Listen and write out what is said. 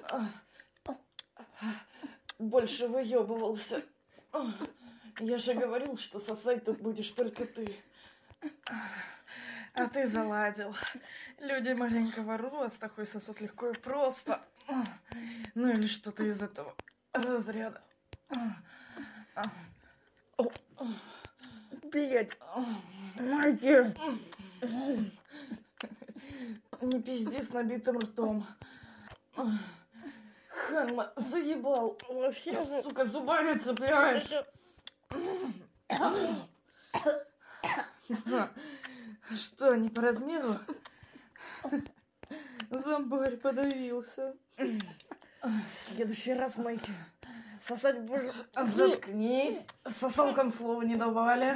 Больше выебывался. Я же говорил, что сосать тут будешь только ты. А ты заладил. Люди маленького роста хуй сосут легко и просто. Ну или что-то из этого разряда. Блять, мать. Не пизди с набитым ртом. Ханма, заебал. Вообще, Сука, зубами цепляешь. Что, не по размеру? Зомбарь подавился. в следующий раз, Майки, сосать будешь. Заткнись. Сосалкам слова не давали.